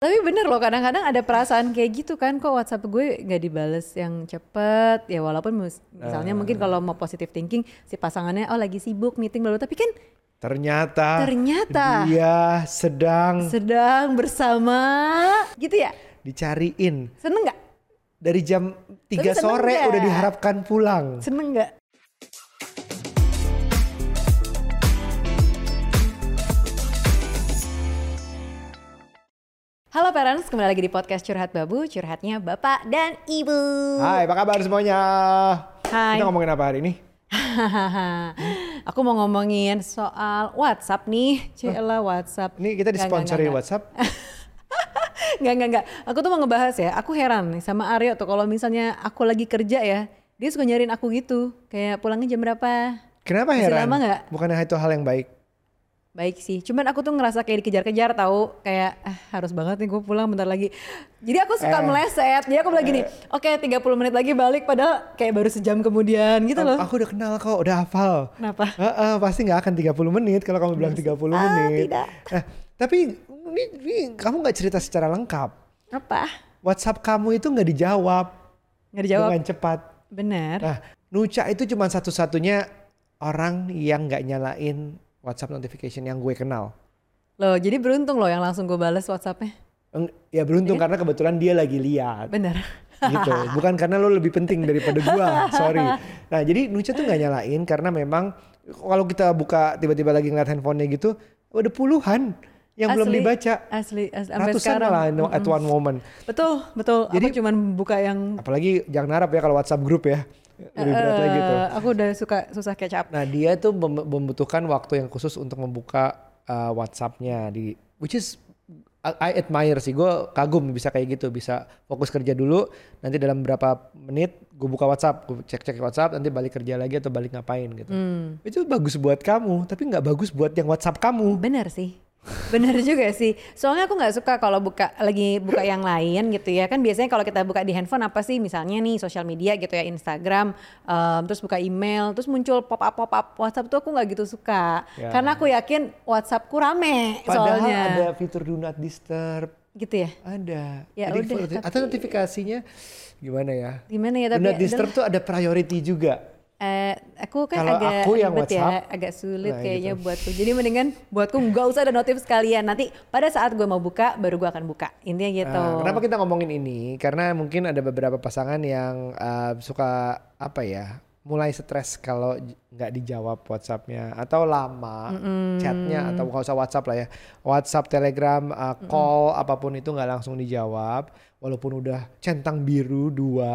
Tapi bener loh, kadang-kadang ada perasaan kayak gitu kan, kok WhatsApp gue gak dibales yang cepet. Ya walaupun misalnya mungkin kalau mau positive thinking, si pasangannya lagi sibuk meeting baru, tapi kan Ternyata ternyata dia sedang bersama gitu ya. dicariin. Seneng gak? Dari jam 3 Tapi seneng sore nggak? udah diharapkan pulang. Seneng gak? Halo parents, kembali lagi di podcast Curhat Babu, curhatnya Bapak dan Ibu. Hai, apa kabar semuanya? Hai. Kita ngomongin apa hari ini? Aku mau ngomongin soal WhatsApp nih. Cielah WhatsApp. Ini kita disponsori WhatsApp. Enggak. Aku tuh mau ngebahas ya. Aku heran nih sama Aryo tuh kalau misalnya aku lagi kerja ya, dia suka nyariin aku gitu. Kayak pulangnya jam berapa? Kenapa Masih heran? lama nggak? Bukannya itu hal yang baik? Baik sih, cuman aku tuh ngerasa kayak dikejar-kejar tahu, kayak harus banget nih gue pulang bentar lagi. Jadi aku suka meleset, jadi aku bilang gini, oke 30 menit lagi balik, padahal kayak baru sejam kemudian gitu loh. Aku udah kenal kok, udah hafal. Kenapa? Pasti gak akan 30 menit kalau kamu bilang 30 menit. Tidak. Tapi ini kamu gak cerita secara lengkap. Apa? WhatsApp kamu itu gak dijawab. Nggak dijawab. Dengan cepat. Bener. Nah, Nucha itu cuma satu-satunya orang yang gak nyalain WhatsApp notification yang gue kenal. Loh, jadi beruntung loh yang langsung gue bales WhatsAppnya. Ya beruntung karena kebetulan dia lagi lihat. Bener. Gitu. Bukan karena lo lebih penting daripada gua, sorry. Nah jadi Nucha tuh gak nyalain karena memang kalau kita buka tiba-tiba lagi ngeliat handphonenya gitu, udah puluhan yang belum dibaca. Asli sampai Ratusan sekarang. malah at one moment. Betul. Jadi aku cuman buka yang apalagi jangan harap ya kalau WhatsApp grup ya. Lebih berat lagi tuh. Aku udah susah catch up. Nah dia tuh membutuhkan waktu yang khusus untuk membuka WhatsApp-nya which is I admire sih, gue kagum bisa kayak gitu, bisa fokus kerja dulu, nanti dalam berapa menit gue buka WhatsApp, gue cek WhatsApp, nanti balik kerja lagi atau balik ngapain gitu. Itu bagus buat kamu, tapi nggak bagus buat yang WhatsApp kamu. Bener sih. Bener juga sih. Soalnya aku nggak suka kalau lagi buka yang lain gitu ya. Kan biasanya kalau kita buka di handphone apa sih? Misalnya nih sosial media gitu ya, Instagram, terus buka email, terus muncul pop up WhatsApp tuh aku nggak gitu suka. Ya. Karena aku yakin WhatsAppku rame. Padahal soalnya ada fitur do not disturb. Gitu ya? Ada. Ya jadi udah, atau notifikasinya gimana ya? Gimana ya? Do not disturb tuh ada priority juga. Aku kan kalau agak aku yang ribet WhatsApp, ya, agak sulit kayaknya gitu. buatku. Jadi mendingan buatku nggak usah ada notif sekalian. Nanti pada saat gue mau buka, baru gue akan buka. Intinya gitu. Kenapa kita ngomongin ini? Karena mungkin ada beberapa pasangan yang suka mulai stres kalau nggak dijawab WhatsApp-nya atau lama chatnya atau nggak usah WhatsApp lah ya, WhatsApp, Telegram, call apapun itu nggak langsung dijawab, walaupun udah centang biru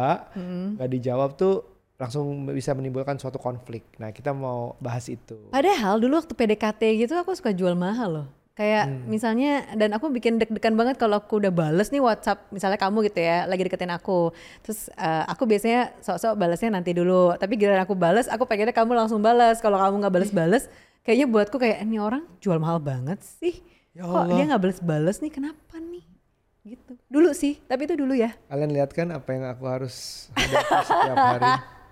2 nggak dijawab tuh langsung bisa menimbulkan suatu konflik. Nah kita mau bahas itu. Padahal dulu waktu PDKT gitu aku suka jual mahal loh. Kayak misalnya, dan aku bikin deg-degan banget kalau aku udah bales nih WhatsApp, misalnya kamu gitu ya, lagi deketin aku. Terus aku biasanya sok-sok balesnya nanti dulu. Tapi giliran aku bales, aku pengennya kamu langsung bales. Kalau kamu gak bales-bales, kayaknya buatku kayak ini orang jual mahal banget sih. Ya Kok dia gak bales-bales nih, kenapa nih? Gitu. Dulu sih, tapi itu dulu ya. Kalian lihat kan apa yang aku harus hadapi setiap hari.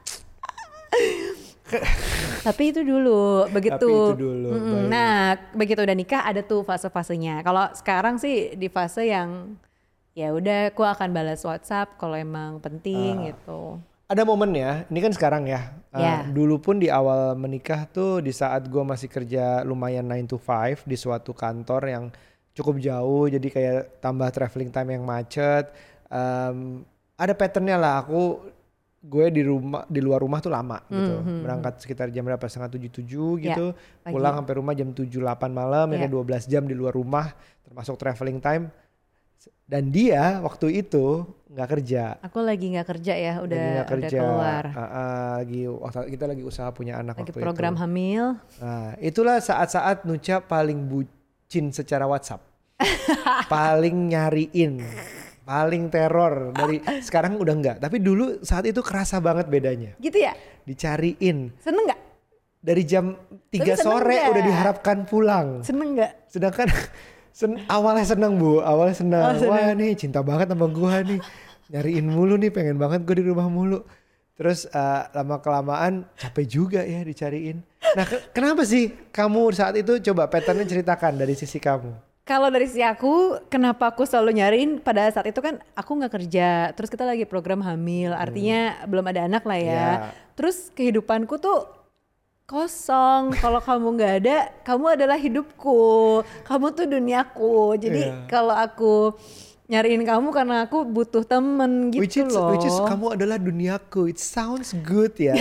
Tapi itu dulu, begitu. Baik. Nah, begitu udah nikah ada tuh fase-fasenya. Kalau sekarang sih di fase yang ya udah, aku akan balas WhatsApp kalau emang penting gitu. Ada momen ya, ini kan sekarang ya. Dulu pun di awal menikah tuh, di saat gue masih kerja lumayan 9 to 5 di suatu kantor yang cukup jauh, jadi kayak tambah traveling time yang macet. Ada patternnya lah, gue di luar rumah tuh lama gitu. Berangkat sekitar jam berapa, 6:30, 7 gitu. Pulang sampai rumah jam 7, 8 malam, ya 12 jam di luar rumah termasuk traveling time. Dan dia waktu itu nggak kerja. Aku lagi nggak kerja ya, udah keluar. Kita lagi usaha punya anak lagi waktu itu. program hamil. Nah, itulah saat-saat Nucha paling bucin secara WhatsApp. Paling nyariin. Paling teror dari sekarang udah enggak, tapi dulu saat itu kerasa banget bedanya. Gitu ya? Dicariin. Seneng nggak? Dari jam 3 sore udah diharapkan pulang. Seneng nggak? Sedangkan awalnya seneng Bu, seneng. Wah nih cinta banget sama gua nih. Nyariin mulu nih, pengen banget gua di rumah mulu. Terus lama kelamaan capek juga ya dicariin. Nah kenapa sih kamu saat itu, coba patternnya ceritakan dari sisi kamu. Kalau dari si aku, kenapa aku selalu nyariin pada saat itu kan aku nggak kerja, terus kita lagi program hamil, artinya belum ada anak lah ya. Yeah. Terus kehidupanku tuh kosong. Kalau kamu nggak ada, kamu adalah hidupku, kamu tuh duniaku. Jadi kalau aku nyariin kamu karena aku butuh temen gitu loh. Which is kamu adalah duniaku. It sounds good ya,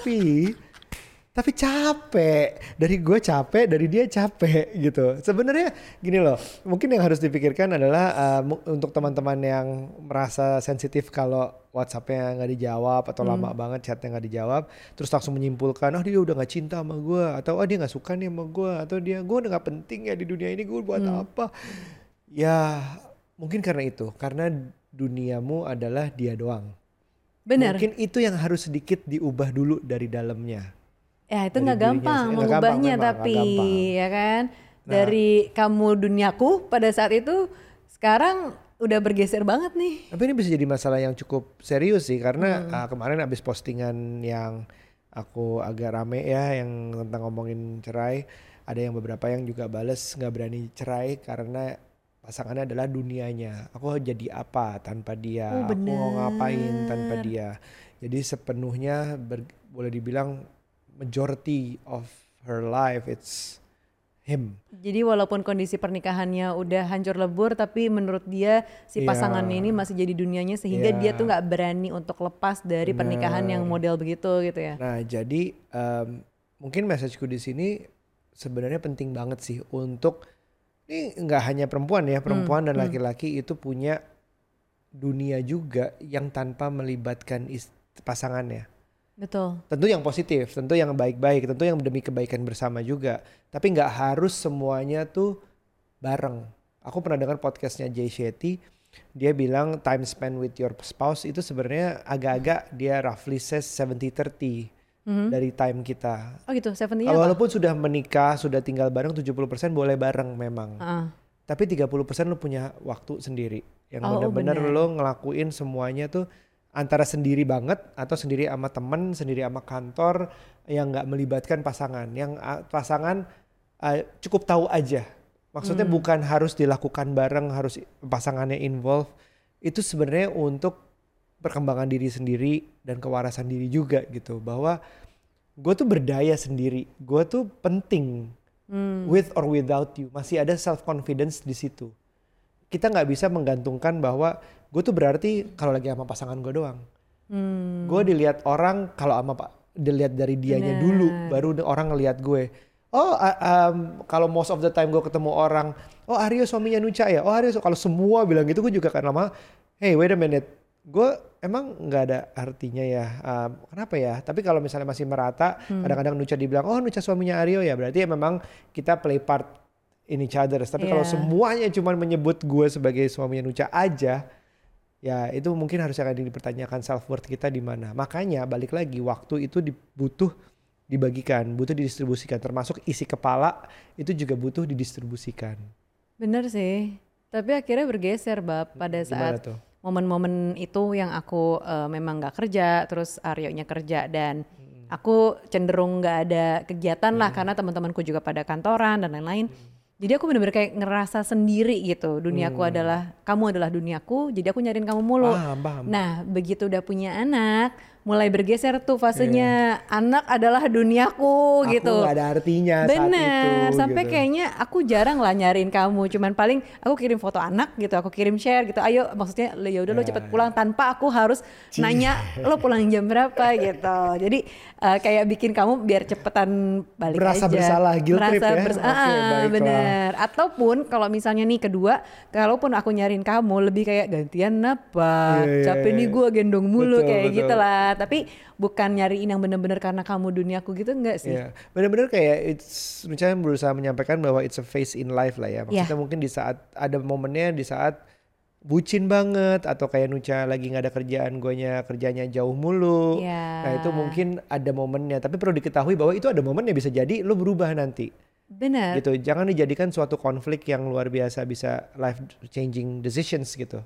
tapi capek. Dari gue capek, dari dia capek gitu. Sebenarnya gini loh, mungkin yang harus dipikirkan adalah untuk teman-teman yang merasa sensitif kalau WhatsApp-nya nggak dijawab atau lama banget chatnya nggak dijawab, terus langsung menyimpulkan, oh dia udah nggak cinta sama gue, atau oh dia nggak suka nih sama gue, atau gue udah nggak penting ya di dunia ini, gue buat apa? Ya mungkin karena itu, karena duniamu adalah dia doang. Bener. Mungkin itu yang harus sedikit diubah dulu dari dalamnya. Ya itu nggak gampang mengubahnya, tapi ya kan. Dari kamu duniaku pada saat itu, sekarang udah bergeser banget nih. Tapi ini bisa jadi masalah yang cukup serius sih, karena kemarin abis postingan yang aku agak rame ya, yang tentang ngomongin cerai, ada yang beberapa yang juga bales nggak berani cerai karena pasangannya adalah dunianya. Aku jadi apa tanpa dia? Aku mau ngapain tanpa dia? Jadi sepenuhnya boleh dibilang majority of her life it's him. Jadi walaupun kondisi pernikahannya udah hancur lebur, tapi menurut dia si pasangannya ini masih jadi dunianya, sehingga dia tuh nggak berani untuk lepas dari pernikahan yang model begitu gitu ya. Nah jadi mungkin messageku di sini sebenarnya penting banget sih untuk, ini nggak hanya perempuan ya, perempuan dan laki-laki itu punya dunia juga yang tanpa melibatkan pasangannya. Betul. Tentu yang positif, tentu yang baik-baik, tentu yang demi kebaikan bersama juga. Tapi nggak harus semuanya tuh bareng. Aku pernah dengar podcastnya Jay Shetty, dia bilang time spent with your spouse itu sebenarnya agak-agak dia roughly says 70-30 dari time kita. Oh gitu, 70 apa? Walaupun sudah menikah, sudah tinggal bareng 70% boleh bareng memang. Tapi 30% lu punya waktu sendiri. Yang benar-benar lu ngelakuin semuanya tuh antara sendiri banget atau sendiri sama temen, sendiri sama kantor, yang nggak melibatkan pasangan, yang pasangan cukup tahu aja. Maksudnya bukan harus dilakukan bareng, harus pasangannya involve. Itu sebenarnya untuk perkembangan diri sendiri dan kewarasan diri juga gitu. Bahwa gue tuh berdaya sendiri, gue tuh penting with or without you. Masih ada self confidence di situ. Kita nggak bisa menggantungkan bahwa gue tuh berarti kalau lagi sama pasangan gue doang. Gue dilihat orang kalau sama dilihat dari dianya dulu, baru orang ngelihat gue. Oh kalau most of the time gue ketemu orang, oh Aryo suaminya Nucha ya, oh Aryo, kalau semua bilang gitu gue juga kan lama, hey wait a minute, gue emang nggak ada artinya ya, kenapa ya? Tapi kalau misalnya masih merata, kadang-kadang Nucha dibilang, oh Nucha suaminya Aryo ya, berarti ya memang kita play part in each other. Tapi kalau semuanya cuma menyebut gue sebagai suaminya Nucha aja, ya itu mungkin harus akan dipertanyakan self worth kita di mana. Makanya balik lagi, waktu itu butuh dibagikan, butuh didistribusikan, termasuk isi kepala itu juga butuh didistribusikan. Bener sih, tapi akhirnya bergeser Bab pada saat momen-momen itu yang aku memang gak kerja, terus Aryo-nya kerja, dan aku cenderung gak ada kegiatan lah karena teman-temanku juga pada kantoran dan lain-lain. Jadi aku bener-bener kayak ngerasa sendiri gitu, duniaku adalah, kamu adalah duniaku, jadi aku nyariin kamu mulu. Nah begitu udah punya anak, mulai bergeser tuh fasenya, anak adalah duniaku gitu. Aku gak ada artinya saat itu. Bener, sampai gitu. kayaknya aku jarang lah nyariin kamu, cuman paling aku kirim foto anak gitu, aku kirim share gitu, ayo maksudnya ya udah lo cepet pulang tanpa aku harus nanya lo pulang jam berapa gitu. Jadi kayak bikin kamu biar cepetan balik berasa aja. Bersalah, guilt trip ya? Bener, ataupun kalau misalnya nih kedua, kalaupun aku nyariin kamu lebih kayak gantian apa, capek nih gue gendong mulu kayak gitu lah. Tapi bukan nyariin yang bener-bener karena kamu duniaku gitu, enggak sih. Bener-bener kayak misalnya berusaha menyampaikan bahwa it's a phase in life lah ya. Maksudnya mungkin di saat ada momennya, di saat bucin banget atau kayak Nucha lagi nggak ada kerjaan, guanya kerjanya jauh mulu. Nah itu mungkin ada momennya. Tapi perlu diketahui bahwa itu ada momennya, bisa jadi lo berubah nanti. Benar. Gitu, jangan dijadikan suatu konflik yang luar biasa, bisa life changing decisions gitu.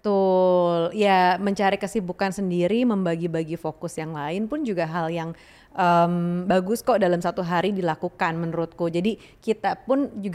Betul, ya mencari kesibukan sendiri, membagi-bagi fokus yang lain pun juga hal yang bagus kok dalam satu hari dilakukan menurutku. Jadi kita pun juga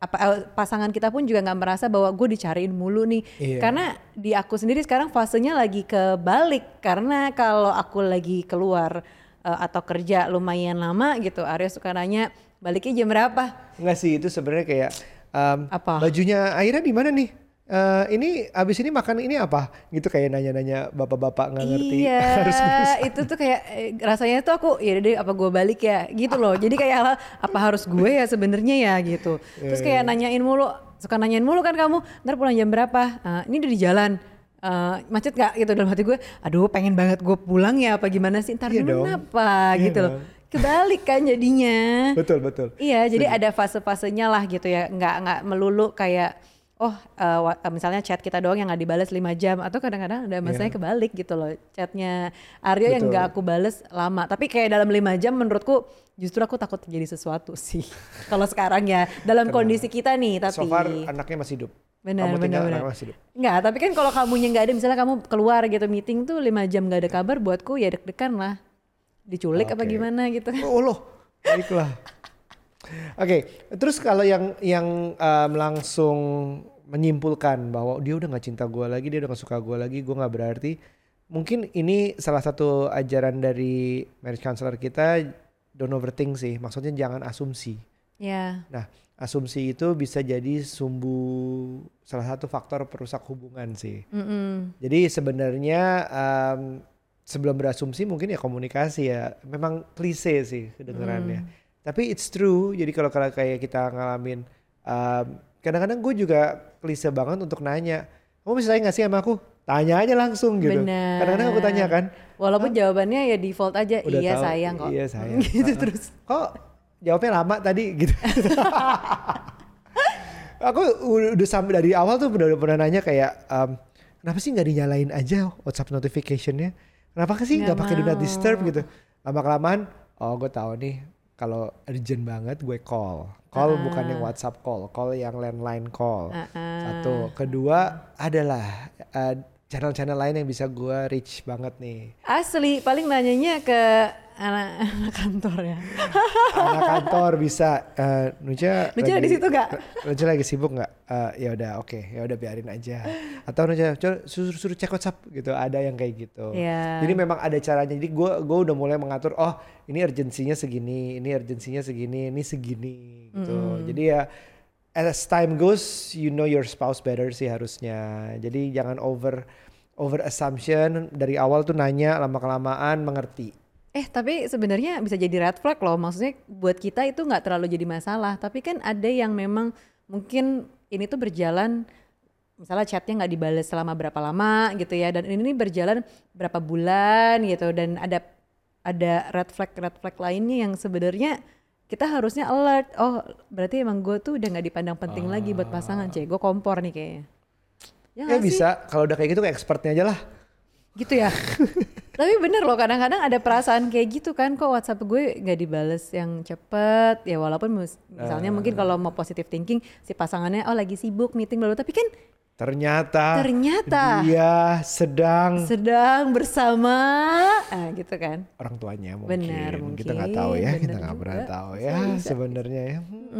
pasangan kita pun juga nggak merasa bahwa gue dicariin mulu nih. Karena di aku sendiri sekarang fasenya lagi kebalik, karena kalau aku lagi keluar atau kerja lumayan lama gitu, Arya suka nanya baliknya jam berapa. Enggak sih, itu sebenarnya kayak apa? Bajunya Aira di mana nih? Ini abis ini makan ini apa? Gitu, kayak nanya-nanya bapak-bapak nggak ngerti. Iya, itu tuh kayak rasanya tuh aku ya deh apa gue balik ya gitu loh. Jadi kayak apa harus gue ya sebenarnya ya gitu. Terus kayak suka nanyain mulu kan kamu, ntar pulang jam berapa? Ini udah di jalan. Macet gak gitu, dalam hati gue, aduh pengen banget gue pulang ya apa gimana sih, ntar dulu kenapa gitu loh. Kebalik kan jadinya. Betul. Iya, jadi ada fase-fasenya lah gitu ya, nggak melulu kayak misalnya chat kita doang yang nggak dibales 5 jam, atau kadang-kadang ada masanya kebalik gitu loh, chatnya Aryo yang nggak aku bales lama, tapi kayak dalam 5 jam menurutku justru aku takut terjadi sesuatu sih kalau sekarang ya dalam kondisi kita nih. Tapi so far anaknya masih hidup. Benar. Masih hidup. Nggak, tapi kan kalau kamunya nggak ada, misalnya kamu keluar gitu meeting tuh 5 jam nggak ada kabar, buatku ya deg-degan lah, diculik apa gimana gitu. Oh loh, baiklah. Oke, terus kalau yang langsung menyimpulkan bahwa dia udah gak cinta gue lagi, dia udah gak suka gue lagi, gue gak berarti. Mungkin ini salah satu ajaran dari marriage counselor kita, don't overthink sih. Maksudnya jangan asumsi. Nah, asumsi itu bisa jadi salah satu faktor perusak hubungan sih. Jadi sebenarnya sebelum berasumsi mungkin ya komunikasi ya. Memang klise sih kedengerannya. Tapi it's true. Jadi kalau kayak kita ngalamin, kadang-kadang gue juga klise banget untuk nanya, kamu bisa sayang gak sih sama aku? Tanya aja langsung gitu. Bener. Kadang-kadang aku tanya kan. Walaupun jawabannya ya default aja, udah iya tahu, sayang kok. Iya sayang. Gitu terus. Kok jawabnya lama tadi gitu. Aku udah sampai dari awal tuh udah pernah nanya kayak, kenapa sih gak dinyalain aja WhatsApp notification-nya? Kenapa sih gak pakai do not disturb gitu? Lama-kelamaan, gue tahu nih. Kalau urgent banget gue call bukan yang WhatsApp call yang landline call. Satu, kedua adalah channel-channel lain yang bisa gue reach banget nih. Asli, paling nanyanya ke anak kantor ya. Anak kantor bisa. Nucha di situ gak? Nucha lagi sibuk nggak? Ya udah oke, ya udah biarin aja. Atau Nucha suruh cek WhatsApp gitu. Ada yang kayak gitu. Jadi memang ada caranya. Jadi gue udah mulai mengatur. Oh ini urgensinya segini, ini urgensinya segini, ini segini gitu. Jadi ya as time goes, you know your spouse better sih harusnya. Jadi jangan over assumption dari awal tuh nanya, lama-kelamaan mengerti. Tapi sebenarnya bisa jadi red flag loh. Maksudnya buat kita itu nggak terlalu jadi masalah. Tapi kan ada yang memang mungkin ini tuh berjalan, misalnya chatnya nggak dibales selama berapa lama gitu ya. Dan ini berjalan berapa bulan gitu. Dan ada red flag lainnya yang sebenarnya kita harusnya alert. Oh berarti emang gue tuh udah nggak dipandang penting lagi buat pasangan. Gue kompor nih kayaknya. Ya bisa. Kalau udah kayak gitu kayak expertnya aja lah. Gitu ya. Tapi bener loh, kadang-kadang ada perasaan kayak gitu kan, kok WhatsApp gue gak dibales yang cepet. Ya walaupun misalnya mungkin kalau mau positive thinking, si pasangannya lagi sibuk meeting dulu, tapi kan ternyata dia sedang bersama gitu kan. Orang tuanya mungkin. Benar, mungkin. Kita gak tahu ya, kita gak pernah tahu ya sebenarnya ya.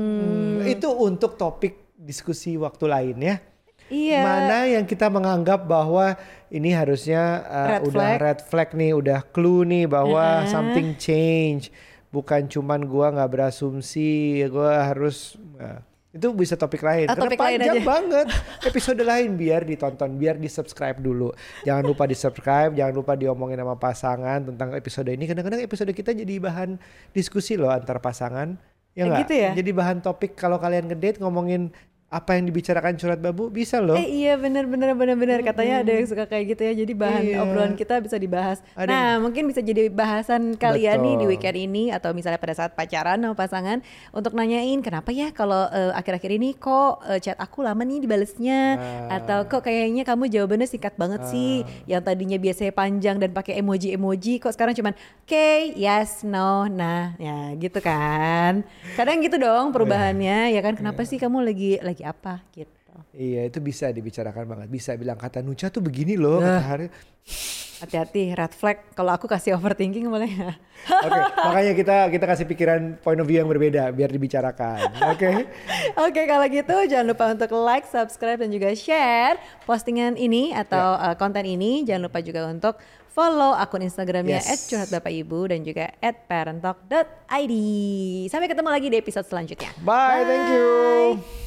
Itu untuk topik diskusi waktu lain ya. Iya. Mana yang kita menganggap bahwa ini harusnya red flag nih, udah clue nih bahwa something change. Bukan cuman gua nggak berasumsi, gua harus itu bisa topik lain. Karena panjang banget episode lain, biar ditonton, biar di subscribe dulu. Jangan lupa di subscribe, jangan lupa diomongin sama pasangan tentang episode ini. Kadang-kadang episode kita jadi bahan diskusi loh antar pasangan. Ya nggak? Gitu ya? Jadi bahan topik kalau kalian ngedate ngomongin apa yang dibicarakan curhat babu bisa loh. Iya benar. Katanya ada yang suka kayak gitu ya. Jadi bahan obrolan kita bisa dibahas. Mungkin bisa jadi bahasan kalian nih di weekend ini, atau misalnya pada saat pacaran sama pasangan, untuk nanyain kenapa ya kalau akhir-akhir ini kok chat aku lama nih dibalesnya, atau kok kayaknya kamu jawabannya singkat banget sih, yang tadinya biasanya panjang dan pakai emoji kok sekarang cuman okay, yes, no, nah ya gitu kan. Kadang gitu dong perubahannya ya kan. Kenapa sih kamu lagi apa gitu. Iya itu bisa dibicarakan banget. Bisa bilang kata Nucha tuh begini loh, kata Hari. Hati-hati, red flag. Kalau aku kasih overthinking boleh ya? Oke, makanya kita kasih pikiran point of view yang berbeda biar dibicarakan. Oke. Oke, kalau gitu jangan lupa untuk like, subscribe dan juga share postingan ini atau konten ini. Jangan lupa juga untuk follow akun Instagramnya @curhatbapakIbu dan juga @parenttalk.id. Sampai ketemu lagi di episode selanjutnya. Bye. Thank you.